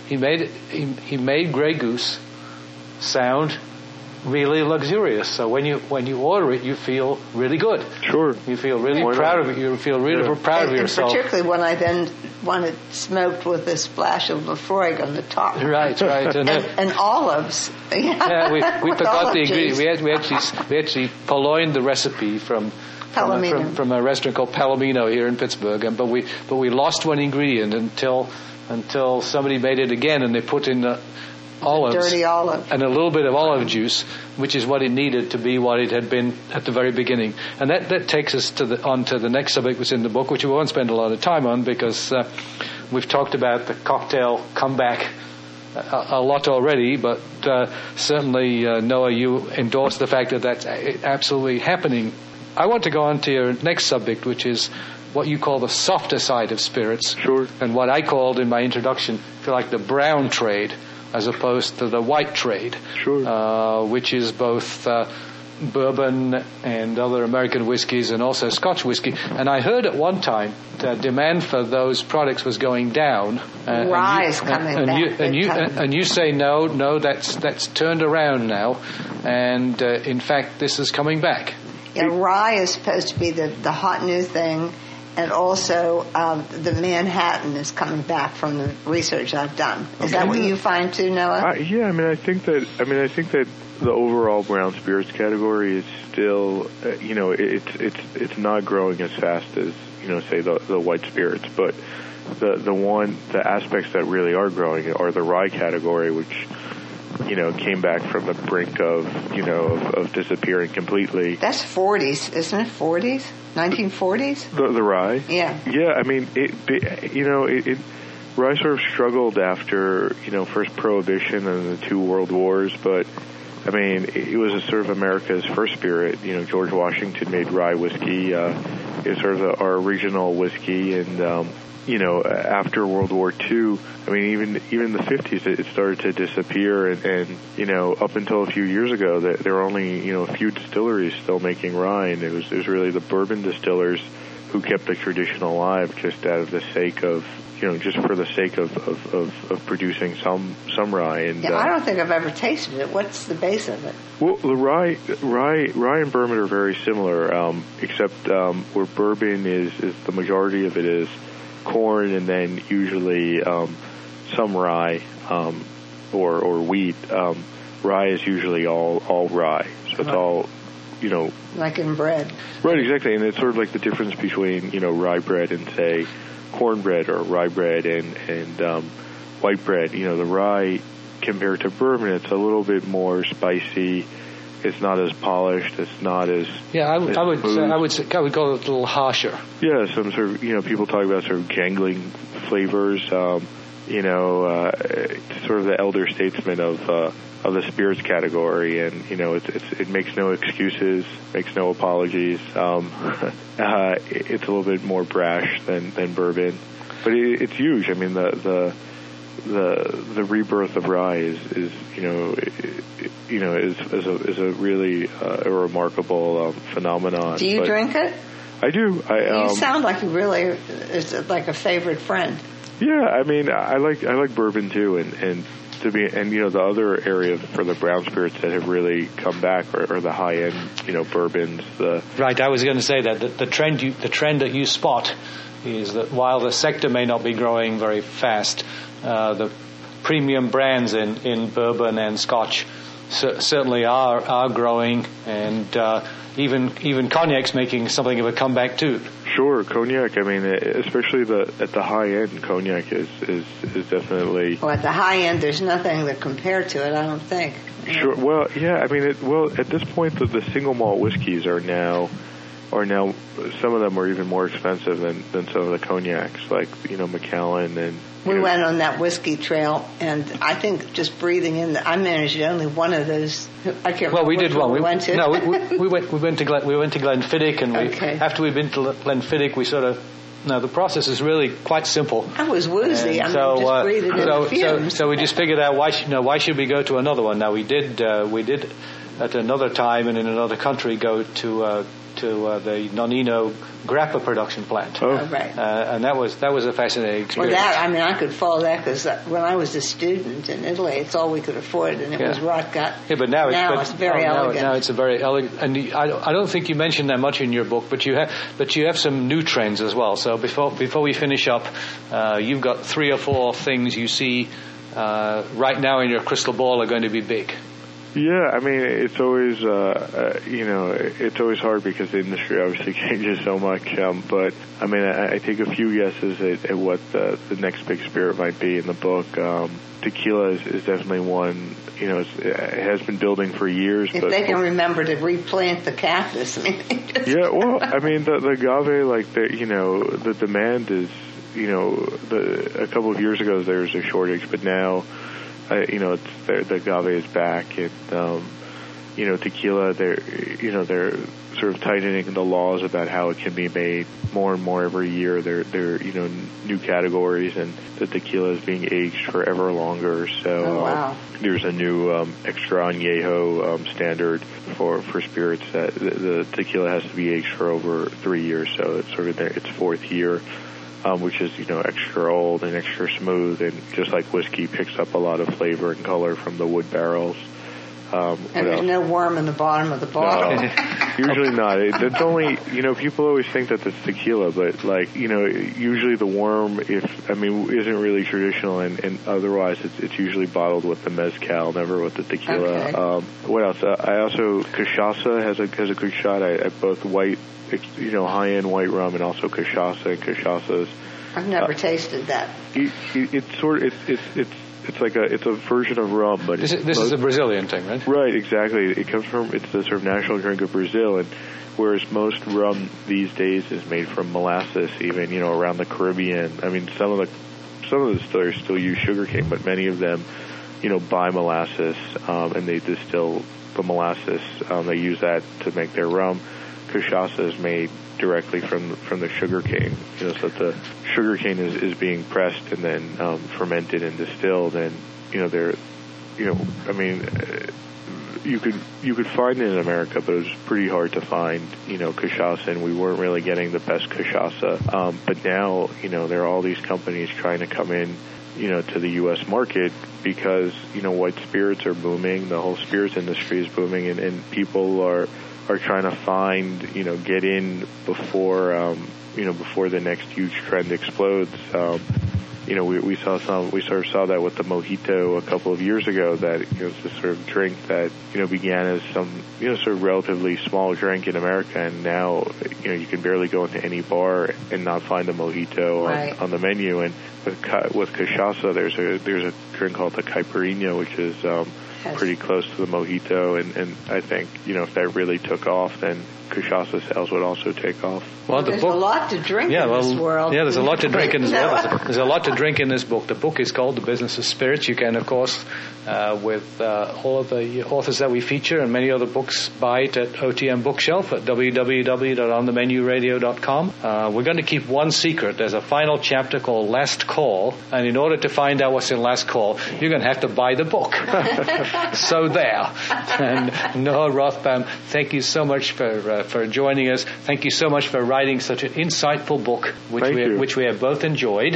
made Grey Goose sound really luxurious. So when you order it, you feel really good. Sure. You feel really proud of it. You feel really proud of yourself. Particularly when I then want it smoked with a splash of Lafroig on the top. Right. And olives. Yeah, we forgot the ingredient. We actually purloined the recipe from a restaurant called Palomino here in Pittsburgh, but we lost one ingredient until somebody made it again, and they put in the olives, dirty olive, and a little bit of olive juice, which is what it needed to be what it had been at the very beginning. And that takes us on to the next subject that's in the book, which we won't spend a lot of time on because we've talked about the cocktail comeback a lot already, but certainly, Noah, you endorse the fact that that's absolutely happening. I want to go on to your next subject, which is what you call the softer side of spirits. Sure. And what I called in my introduction, if you like, the brown trade, as opposed to the white trade, which is both bourbon and other American whiskeys and also Scotch whiskey. And I heard at one time that demand for those products was going down. Rye is coming back. And you say no, that's turned around now, and in fact this is coming back. Yeah, rye is supposed to be the hot new thing, and also the Manhattan is coming back from the research I've done. Is that what you find too, Noah? Yeah, I think that the overall brown spirits category is still, it's not growing as fast as, say the white spirits, but the aspects that really are growing are the rye category, which, came back from the brink of disappearing completely. That's 40s, isn't it? 40s? 1940s? The rye? Yeah. Yeah, rye sort of struggled after, first Prohibition and the 2 world wars, but it was a sort of America's first spirit. George Washington made rye whiskey. It was sort of our original whiskey, and after World War II, even in the 50s, it started to disappear, and up until a few years ago, there were only a few distilleries still making rye, and it was really the bourbon distillers who kept the tradition alive, just out of the sake of just for the sake of producing some rye. And I don't think I've ever tasted it. What's the base of it? Well, the rye and bourbon are very similar, except where bourbon is the majority of it is corn, and then usually some rye or wheat. Rye is usually all rye, so it's all like in bread. Right, exactly, and it's sort of like the difference between rye bread and say cornbread or rye bread and white bread. The rye compared to bourbon, it's a little bit more spicy. It's not as polished. It's not as I would call it a little harsher. Yeah, some sort of people talk about sort of jangling flavors. Sort of the elder statesman of the spirits category, and it makes no excuses, makes no apologies. It's a little bit more brash than bourbon, but it's huge. The rebirth of rye is a really a remarkable phenomenon. Do you drink it? I do. You sound like you really is like a favorite friend. Yeah, I like bourbon too, and the other area for the brown spirits that have really come back are the high end bourbons. Right, I was going to say that the trend that you spot is that while the sector may not be growing very fast, the premium brands in bourbon and Scotch certainly are growing, and even cognac's making something of a comeback too. Sure, cognac. Especially at the high end, cognac is definitely. Well, at the high end, there's nothing to compare to it, I don't think. Sure. Well, yeah. At this point, the single malt whiskeys are now some of them are even more expensive than some of the cognacs, like Macallan and. We went on that whiskey trail, and I think just breathing in. I managed only one of those. I can't. Well, we did one. We went to. No, we went to Glenfiddich, and after we'd been to Glenfiddich, we sort of. No, the process is really quite simple. I was woozy. Just breathing in the fumes. So we just figured out why should we go to another one? Now we did at another time and in another country go to the Nonino grappa production plant. Oh, right. And that was a fascinating experience. Well, I could follow that because when I was a student in Italy, it's all we could afford, and it was rotgut. Yeah, but now it's very elegant. Now it's a very elegant, and I don't think you mentioned that much in your book, but you have some new trends as well. So before we finish up, you've got 3 or 4 things you see right now in your crystal ball are going to be big. Yeah, it's always it's always hard because the industry obviously changes so much. But I take a few guesses at what the next big spirit might be in the book. Tequila is definitely one. It has been building for years. If they can remember to replant the cactus, yeah. Well, the agave, the demand is. A couple of years ago there was a shortage, but now. The agave is back, and tequila, they're sort of tightening the laws about how it can be made more and more every year. There are new categories, and the tequila is being aged for ever longer. So there's a new extra añejo standard for spirits that the tequila has to be aged for over 3 years. So it's sort of its fourth year, which is extra old and extra smooth, and just like whiskey, picks up a lot of flavor and color from the wood barrels. And there's no worm in the bottom of the bottle. No, usually not. It's only, people always think that it's tequila, but usually the worm, isn't really traditional, and otherwise it's usually bottled with the mezcal, never with the tequila. Okay. What else? I also, cachaça has a good shot. I both white, high-end white rum, and also cachaça and cachaças. I've never tasted that. It's a version of rum, but this is a Brazilian thing, right? Right, exactly. It's the sort of national drink of Brazil, and whereas most rum these days is made from molasses, even around the Caribbean. I mean, some of the distillers still use sugarcane, but many of them, buy molasses, and they distill the molasses. They use that to make their rum. Cachaça is made directly from the sugarcane, so that the sugarcane is being pressed and then fermented and distilled, and you could find it in America, but it was pretty hard to find cachaça, and we weren't really getting the best cachaça. But now there are all these companies trying to come in to the U.S. market because white spirits are booming, the whole spirits industry is booming, and people are trying to find, get in before the next huge trend explodes. We sort of saw that with the mojito a couple of years ago, that it's this sort of drink that began as some sort of relatively small drink in America, and now you can barely go into any bar and not find a mojito on the menu. And with cachaça, there's a drink called the caipirinha, which is pretty close to the mojito, and I think if that really took off, then cachaça sales would also take off. Well, there's a lot to drink in this world. Yeah, there's a lot to drink in this world. There's a lot to drink in this book. The book is called The Business of Spirits. You can, of course, with all of the authors that we feature and many other books, buy it at OTM Bookshelf at www.onthemenuradio.com. We're going to keep one secret. There's a final chapter called Last Call, and in order to find out what's in Last Call, you're going to have to buy the book. So there. And Noah Rothbaum, thank you so much for joining us. Thank you so much for writing such an insightful book, which we have both enjoyed.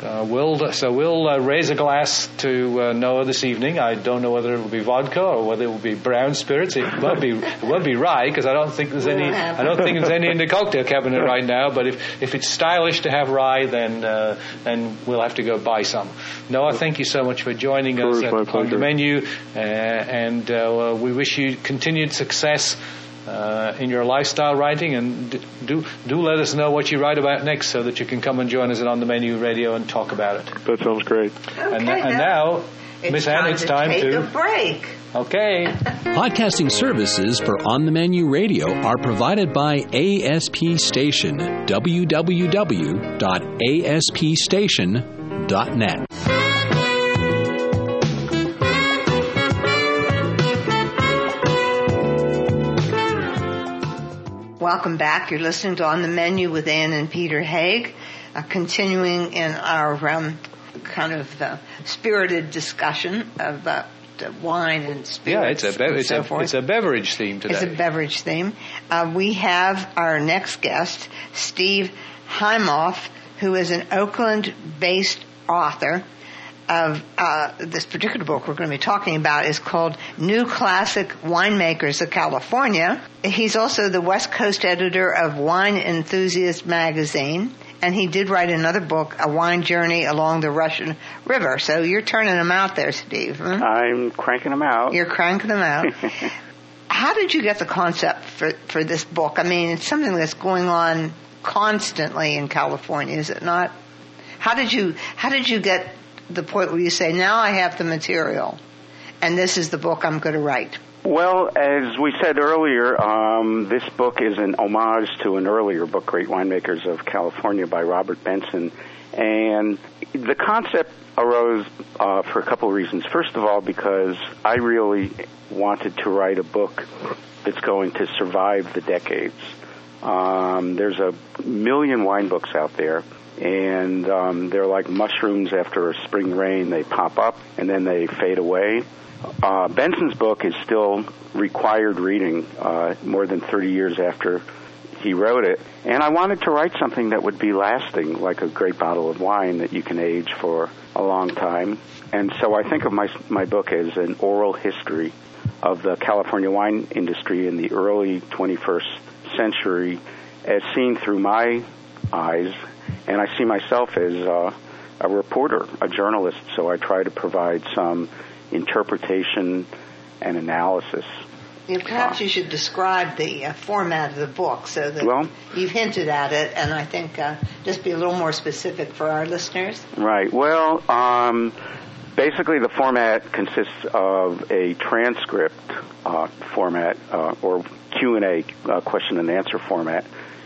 We'll raise a glass to Noah this evening. I don't know whether it will be vodka or whether it will be brown spirits. It won't be rye, because I don't think there's any in the cocktail cabinet right now. But if it's stylish to have rye, then we'll have to go buy some. Noah, thank you so much for joining us on the menu, and we wish you continued success in your lifestyle writing, and do let us know what you write about next, so that you can come and join us On the Menu Radio and talk about it. That sounds great. Okay, and now, Miss Ann, it's time to take a break. Okay. Podcasting services for On the Menu Radio are provided by ASP Station. www.aspstation.net. Welcome back. You're listening to On the Menu with Ann and Peter Haig, continuing in our kind of spirited discussion of wine and spirits. Yeah, it's a beverage theme today. It's a beverage theme. We have our next guest, Steve Hymoff, who is an Oakland-based author of this particular book we're going to be talking about is called New Classic Winemakers of California. He's also the West Coast editor of Wine Enthusiast magazine, and he did write another book, A Wine Journey Along the Russian River. So you're turning them out there, Steve. Huh? I'm cranking them out. You're cranking them out. How did you get the concept for this book? I mean, it's something that's going on constantly in California, is it not? How did you get the point where you say, now I have the material, and this is the book I'm going to write? Well, as we said earlier, this book is an homage to an earlier book, Great Winemakers of California by Robert Benson. And the concept arose for a couple of reasons. First of all, because I really wanted to write a book that's going to survive the decades. There's a million wine books out there, and they're like mushrooms after a spring rain. They pop up, and then they fade away. Benson's book is still required reading more than 30 years after he wrote it. And I wanted to write something that would be lasting, like a great bottle of wine that you can age for a long time. And so I think of my book as an oral history of the California wine industry in the early 21st century as seen through my eyes. And I see myself as a reporter, a journalist, so I try to provide some interpretation and analysis. Yeah, perhaps you should describe the format of the book so that you've hinted at it, and I think just be a little more specific for our listeners. Right. Well, basically the format consists of a transcript format or Q&A, question and answer format,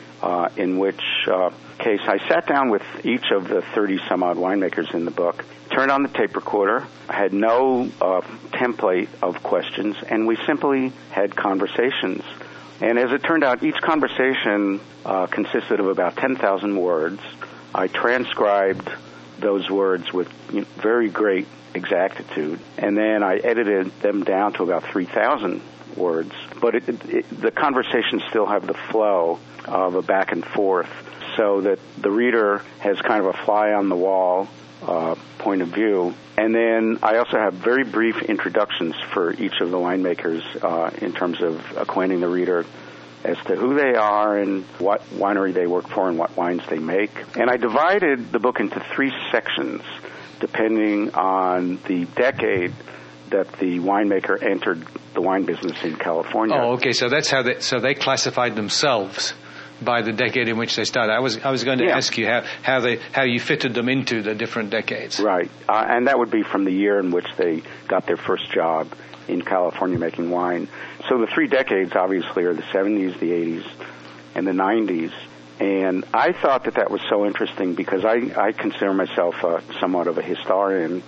in which case I sat down with each of the 30-some-odd winemakers in the book, turned on the tape recorder, I had no template of questions, and we simply had conversations. And as it turned out, each conversation consisted of about 10,000 words. I transcribed those words with very great exactitude, and then I edited them down to about 3,000 words. But the conversations still have the flow of a back and forth, so that the reader has kind of a fly-on-the-wall point of view. And then I also have very brief introductions for each of the winemakers in terms of acquainting the reader as to who they are and what winery they work for and what wines they make. And I divided the book into 3 sections depending on the decade that the winemaker entered the wine business in California. Oh, okay. So that's how they classified themselves by the decade in which they started. I was going to ask you how you fitted them into the different decades. Right, and that would be from the year in which they got their first job in California making wine. So the 3 decades obviously are the 70s, the 80s, and the 90s. And I thought that was so interesting because I consider myself somewhat of a historian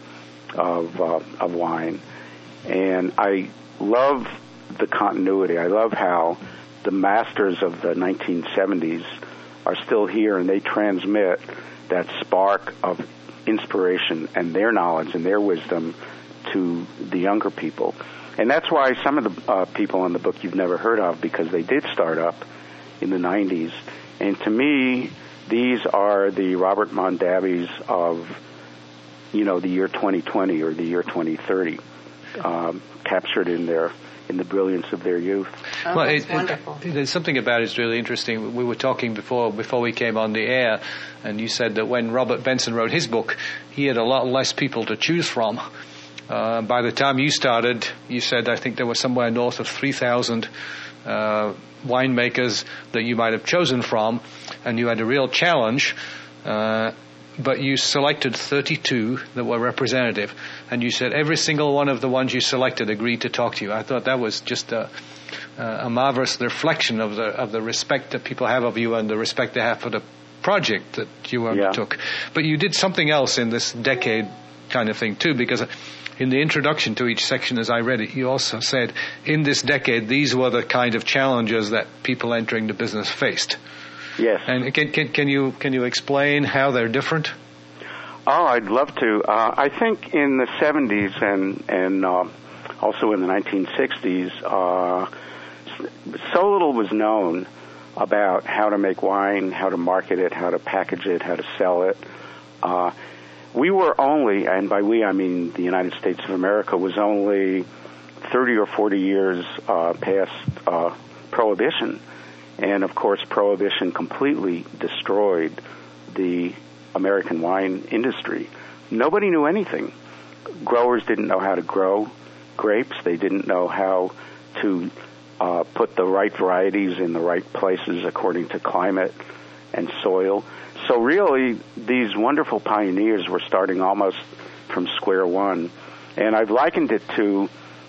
of wine, and I love the continuity. I love how the masters of the 1970s are still here, and they transmit that spark of inspiration and their knowledge and their wisdom to the younger people. And that's why some of the people in the book you've never heard of, because they did start up in the 90s. And to me, these are the Robert Mondavis of, the year 2020 or the year 2030, captured in the brilliance of their youth. Oh, well, that's wonderful. There's something about it's really interesting. We were talking before we came on the air, and you said that when Robert Benson wrote his book, he had a lot less people to choose from. By the time you started, you said, I think there were somewhere north of 3,000 winemakers that you might have chosen from, and you had a real challenge. But you selected 32 that were representative, and you said every single one of the ones you selected agreed to talk to you. I thought that was just a marvelous reflection of the respect that people have of you and the respect they have for the project that you undertook. But you did something else in this decade kind of thing too, because in the introduction to each section, as I read it, you also said, in this decade, these were the kind of challenges that people entering the business faced. Yes. And can you explain how they're different? Oh, I'd love to. I think in the 70s and also in the 1960s, so little was known about how to make wine, how to market it, how to package it, how to sell it. We were only, and by we I mean the United States of America, was only 30 or 40 years past Prohibition. And, of course, Prohibition completely destroyed the American wine industry. Nobody knew anything. Growers didn't know how to grow grapes. They didn't know how to put the right varieties in the right places according to climate and soil. So really, these wonderful pioneers were starting almost from square one. And I've likened it to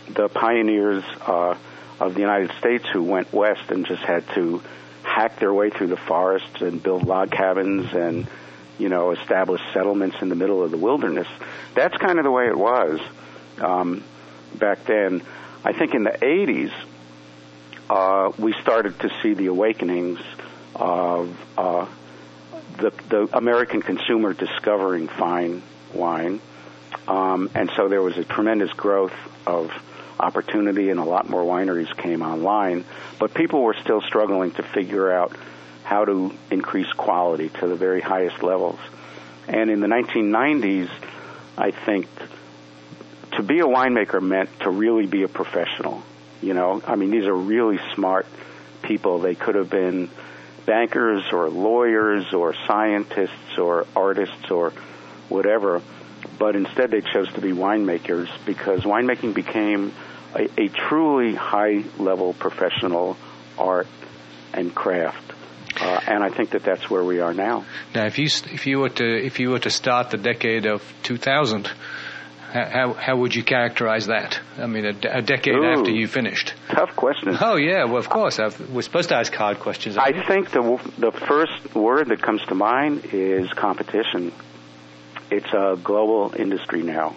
the pioneers of the United States who went west and just had to hack their way through the forests and build log cabins and, establish settlements in the middle of the wilderness. That's kind of the way it was back then. I think in the 80s, we started to see the awakenings of the American consumer discovering fine wine. And so there was a tremendous growth of opportunity, and a lot more wineries came online. But people were still struggling to figure out how to increase quality to the very highest levels. And in the 1990s, I think to be a winemaker meant to really be a professional. These are really smart people. They could have been bankers or lawyers or scientists or artists or whatever, but instead they chose to be winemakers because winemaking became a truly high-level professional art and craft. And I think that's where we are now. Now, if you were to start the decade of 2000, how would you characterize that? I mean, a decade after you finished. Tough question. Oh yeah, well of course we're supposed to ask hard questions. I think the first word that comes to mind is competition. It's a global industry now.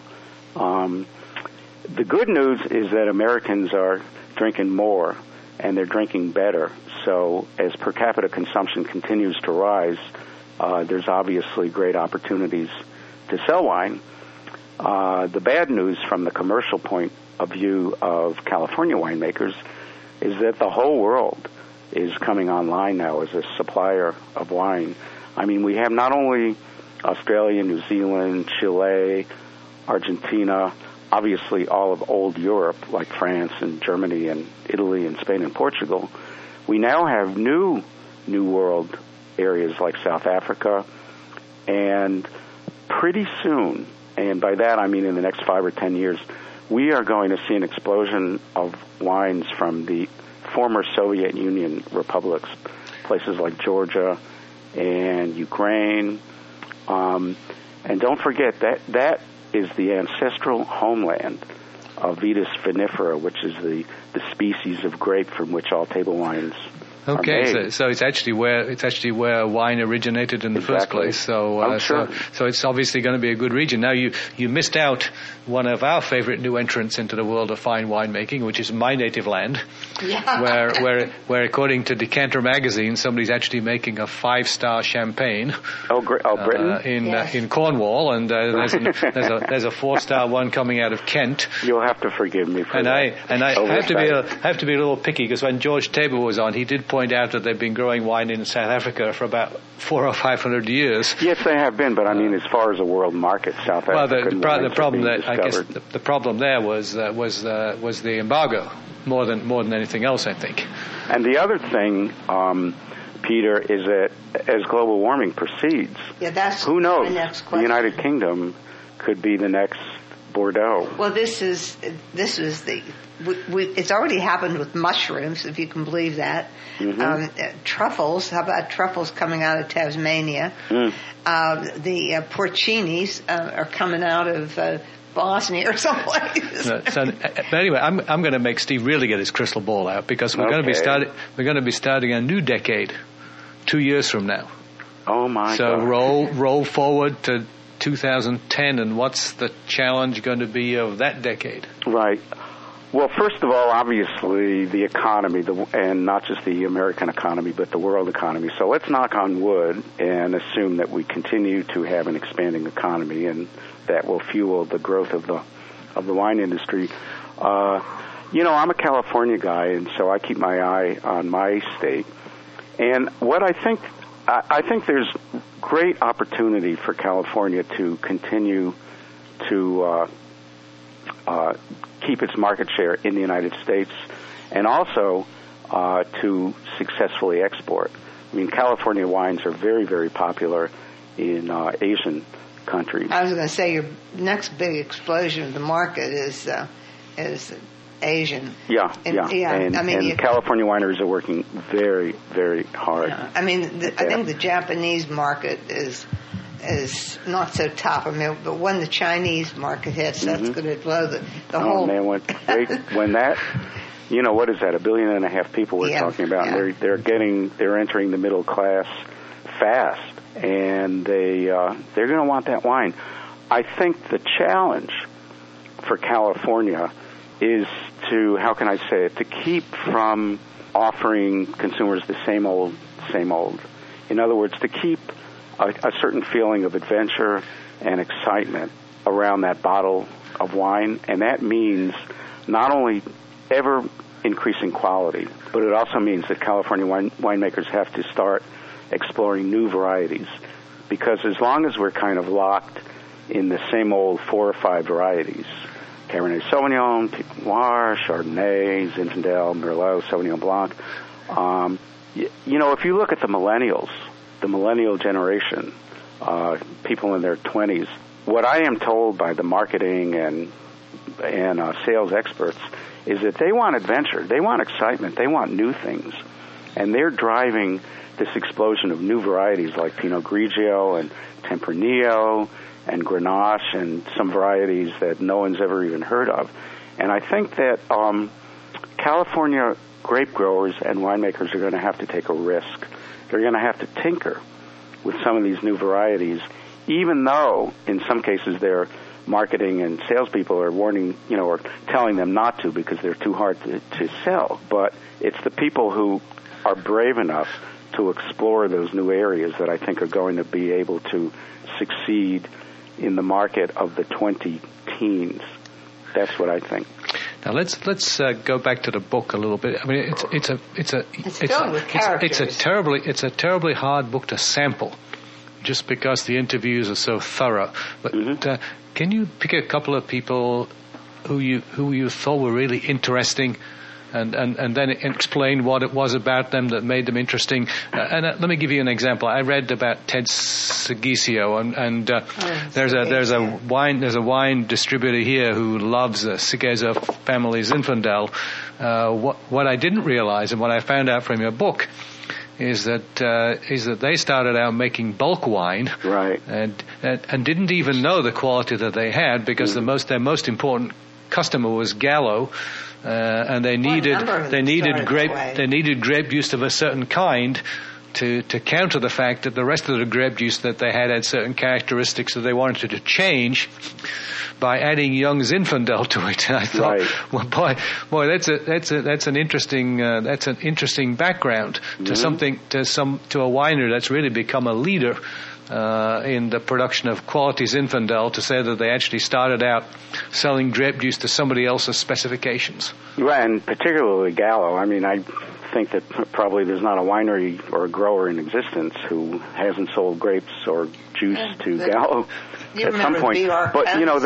The good news is that Americans are drinking more and they're drinking better. So as per capita consumption continues to rise, there's obviously great opportunities to sell wine. The bad news from the commercial point of view of California winemakers is that the whole world is coming online now as a supplier of wine. I mean, we have not only Australia, New Zealand, Chile, Argentina, obviously all of old Europe like France and Germany and Italy and Spain and Portugal. We now have new world areas like South Africa, and pretty soon, and by that I mean in the next 5 or 10 years, we are going to see an explosion of wines from the former Soviet Union republics, places like Georgia and Ukraine. And don't forget that is the ancestral homeland of Vitis vinifera, which is the species of grape from which all table wines are made. So it's actually where wine originated in the first place. So so it's obviously going to be a good region. Now you missed out one of our favorite new entrants into the world of fine winemaking, which is my native land, where according to Decanter magazine, somebody's actually making a 5-star champagne. Britain in Cornwall, and there's a 4-star one coming out of Kent. You'll have to forgive me for that. I have to be a little picky because when George Tabor was on, he did point out that they've been growing wine in South Africa for about 400 or 500 years. Yes, they have been, but I mean, as far as a world market, South Africa. The problem that I guess the problem there was the embargo more than anything else, I think. And the other thing, Peter, is that as global warming proceeds, who knows? My next question. The United Kingdom could be the next Bordeaux. Well, it's already happened with mushrooms, if you can believe that. Mm-hmm. Truffles, how about truffles coming out of Tasmania? The porcinis are coming out of Bosnia or someplace. But anyway, I'm going to make Steve really get his crystal ball out because we're going to be starting a new decade 2 years from now. Oh my God! So roll forward to 2010, and what's the challenge going to be of that decade? Right. Well, first of all, obviously, the economy, and not just the American economy, but the world economy. So let's knock on wood and assume that we continue to have an expanding economy, and that will fuel the growth of the wine industry. I'm a California guy, and so I keep my eye on my state. And what I think there's great opportunity for California to continue to keep its market share in the United States, and also to successfully export. I mean, California wines are very, very popular in Asian countries. I was going to say your next big explosion of the market is Asian. Yeah. And California wineries are working very, very hard. Yeah. I mean, I think the Japanese market is is not so top. I mean, but when the Chinese market hits, that's going to blow the whole. Oh man, when that, what is that? 1.5 billion people we're talking about. Yeah. They're entering the middle class fast, and they're going to want that wine. I think the challenge for California is to, how can I say it, to keep from offering consumers the same old. In other words, to keep a certain feeling of adventure and excitement around that bottle of wine, and that means not only ever increasing quality, but it also means that California winemakers have to start exploring new varieties, because as long as we're kind of locked in the same old 4 or 5 varieties, Cabernet Sauvignon, Pinot Noir, Chardonnay, Zinfandel, Merlot, Sauvignon Blanc, if you look at the millennials, the millennial generation, people in their 20s, what I am told by the marketing and sales experts is that they want adventure, they want excitement, they want new things, and they're driving this explosion of new varieties like Pinot Grigio and Tempranillo and Grenache and some varieties that no one's ever even heard of. And I think that California grape growers and winemakers are going to have to take a risk. They're going to have to tinker with some of these new varieties, even though in some cases their marketing and salespeople are warning, or telling them not to because they're too hard to sell. But it's the people who are brave enough to explore those new areas that I think are going to be able to succeed in the market of the 20-teens. That's what I think. Now let's go back to the book a little bit. I mean, it's a terribly hard book to sample, just because the interviews are so thorough. But can you pick a couple of people who you thought were really interesting, and then explain what it was about them that made them interesting? Let me give you an example. I read about Ted Seghesio, and there's a wine distributor here who loves the Seghesio family Zinfandel. What I didn't realize, and what I found out from your book, is that they started out making bulk wine, right, and didn't even know the quality that they had, because their most important customer was Gallo. And they needed grape juice of a certain kind to counter the fact that the rest of the grape juice that they had certain characteristics that they wanted to change by adding young Zinfandel to it. And I thought, right. well, that's an interesting background to to a winery that's really become a leader in the production of quality Zinfandel, to say that they actually started out selling grape juice to somebody else's specifications. Right, and particularly Gallo. I mean, I think that probably there's not a winery or a grower in existence who hasn't sold grapes or juice to Gallo at some point. But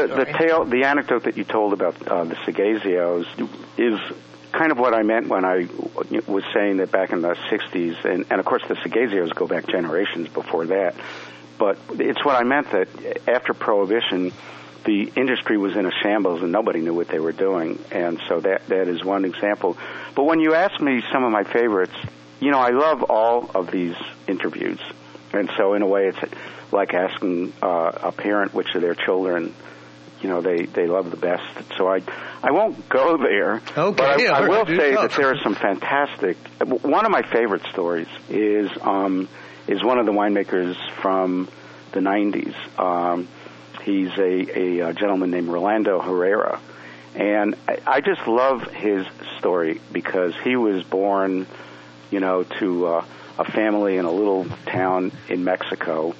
the anecdote that you told about the Seghesios is kind of what I meant when I was saying that back in the 60s, and of course the Seghesios go back generations before that, but it's what I meant, that after Prohibition, the industry was in a shambles and nobody knew what they were doing, and so that is one example. But when you ask me some of my favorites, I love all of these interviews, and so in a way it's like asking a parent which of their children they love the best. So I won't go there. Okay. But I will say that there are some fantastic. One of my favorite stories is one of the winemakers from the 90s. He's a gentleman named Rolando Herrera, and I just love his story because he was born, to a family in a little town in Mexico,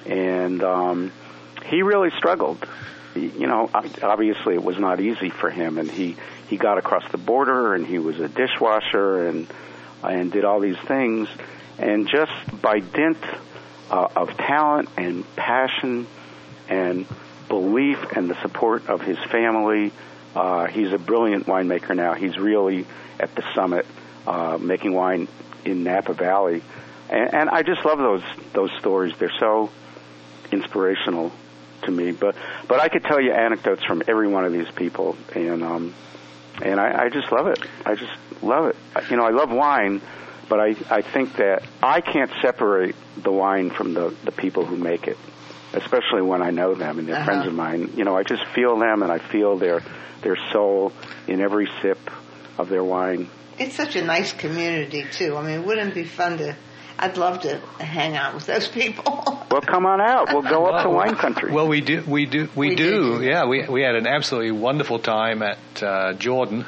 and he really struggled. Obviously it was not easy for him, and he got across the border, and he was a dishwasher and did all these things, and just by dint of talent and passion and belief and the support of his family, he's a brilliant winemaker now. He's really at the summit, making wine in Napa Valley, and I just love those stories. They're so inspirational to me, but I could tell you anecdotes from every one of these people, and I just love it. I just love it. I love wine, but I think that I can't separate the wine from the people who make it. especially when I know them and they're friends of mine. You know, I just feel them, and I feel their soul in every sip of their wine. It's such a nice community too. I mean, wouldn't it be fun to? I'd love to hang out with those people. Well, come on out. We'll go up to wine country. Well, we do. Yeah, we had an absolutely wonderful time at Jordan.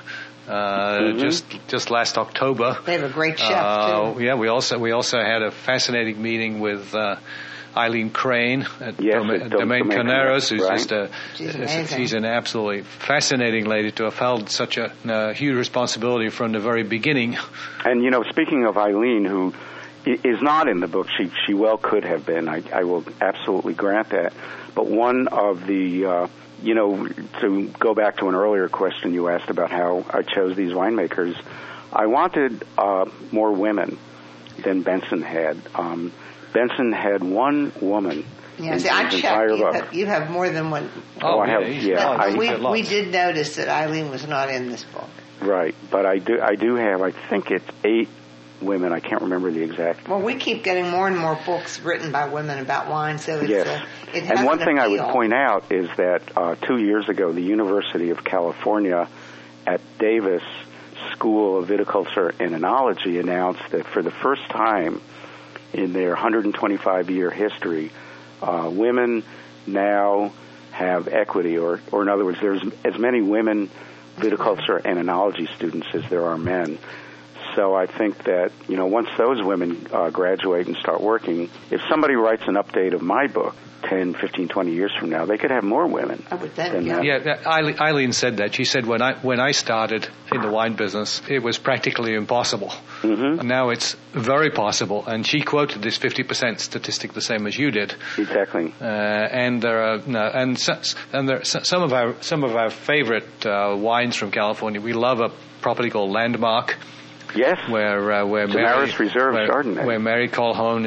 Just last October. They have a great chef too. Yeah, we also had a fascinating meeting with Eileen Crane at Domaine Carneros, who's she's an absolutely fascinating lady to have held such a huge responsibility from the very beginning. And speaking of Eileen, who is not in the book, she well could have been. I will absolutely grant that. But one of the to go back to an earlier question you asked about how I chose these winemakers, I wanted more women than Benson had. Benson had one woman. Yeah, see, I checked. You have more than one. I have. Yeah, we did notice that Eileen was not in this book. Right, but I do have. I think it's 8 women. I can't remember the exact. Well, we keep getting more and more books written by women about wine, so it's, yes. It has and one thing appeal. I would point out is that 2 years ago, the University of California at Davis School of Viticulture and Enology announced that for the first time in their 125-year history, women now have equity, or in other words, there's as many women viticulture and enology students as there are men. So I think that, once those women graduate and start working, if somebody writes an update of my book 10, 15, 20 years from now, they could have more women. I would think, yeah. Yeah, Eileen said that. She said when I started in the wine business, it was practically impossible. Mm-hmm. Now it's very possible. And she quoted this 50% statistic the same as you did. Exactly. And there are some of our favorite wines from California. We love a property called Landmark. Yes, where Damaris Reserve Chardonnay, where Mary Colhone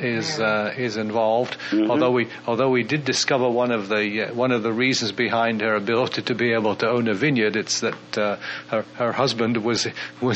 is involved. Mm-hmm. Although we did discover one of the reasons behind her ability to be able to own a vineyard, it's that her husband is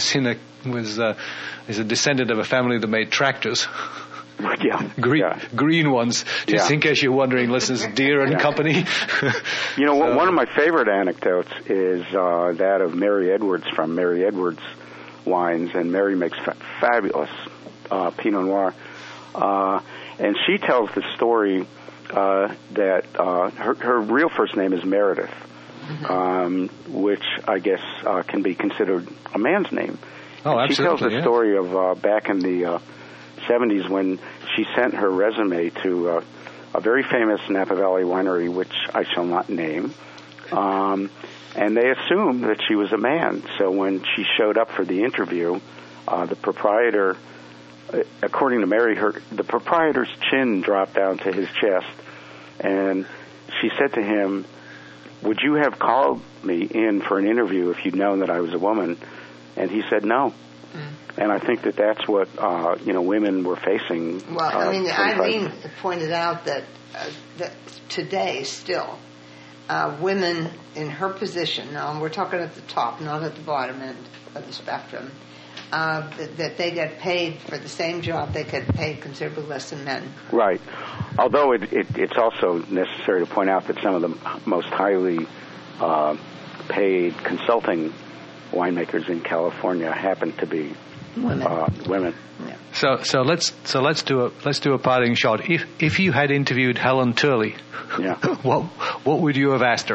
a descendant of a family that made tractors. Yeah, green ones. Just in case you're wondering, listeners, Deere and Company. One of my favorite anecdotes is that of Mary Edwards from Mary Edwards Wines, and Mary makes fabulous Pinot Noir. And she tells the story that her real first name is Meredith, which I guess can be considered a man's name. Oh, and absolutely. She tells the story of back in the 70s when she sent her resume to a very famous Napa Valley winery, which I shall not name. And they assumed that she was a man. So when she showed up for the interview, the proprietor, according to Mary, the proprietor's chin dropped down to his chest. And she said to him, "Would you have called me in for an interview if you'd known that I was a woman?" And he said no. And I think that that's what, women were facing. Well, Eileen pointed out that today still, women in her position, now we're talking at the top, not at the bottom end of the spectrum, that they get paid for the same job, they get paid considerably less than men. Right. Although it's also necessary to point out that some of the most highly paid consulting winemakers in California happen to be women. Yeah. So let's do a parting shot. If you had interviewed Helen Turley, what would you have asked her?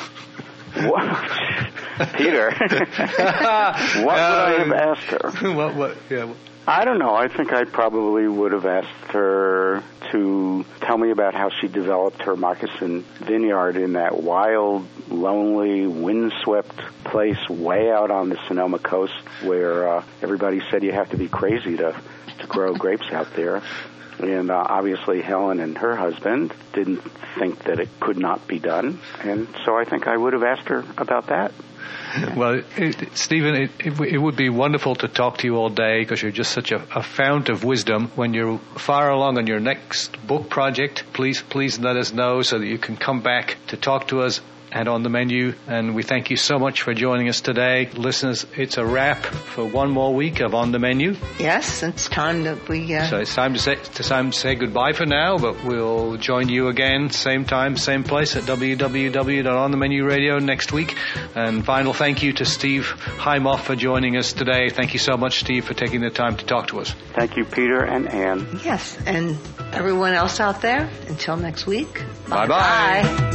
Peter, what would I have asked her? I don't know. I think I probably would have asked her to tell me about how she developed her moccasin vineyard in that wild, lonely, windswept place way out on the Sonoma coast where everybody said you have to be crazy to grow grapes out there. And obviously Helen and her husband didn't think that it could not be done. And so I think I would have asked her about that. Well, Stephen, it would be wonderful to talk to you all day because you're just such a fount of wisdom. When you're far along on your next book project, please let us know so that you can come back to talk to us and On the Menu. And we thank you so much for joining us today. Listeners, it's a wrap for one more week of On the Menu. Yes, it's time that we... So it's time to say goodbye for now, but we'll join you again, same time, same place at www.onthemenu.radio next week. And final thank you to Steve Hymoff for joining us today. Thank you so much, Steve, for taking the time to talk to us. Thank you, Peter and Ann. Yes, and everyone else out there, until next week. Bye-bye.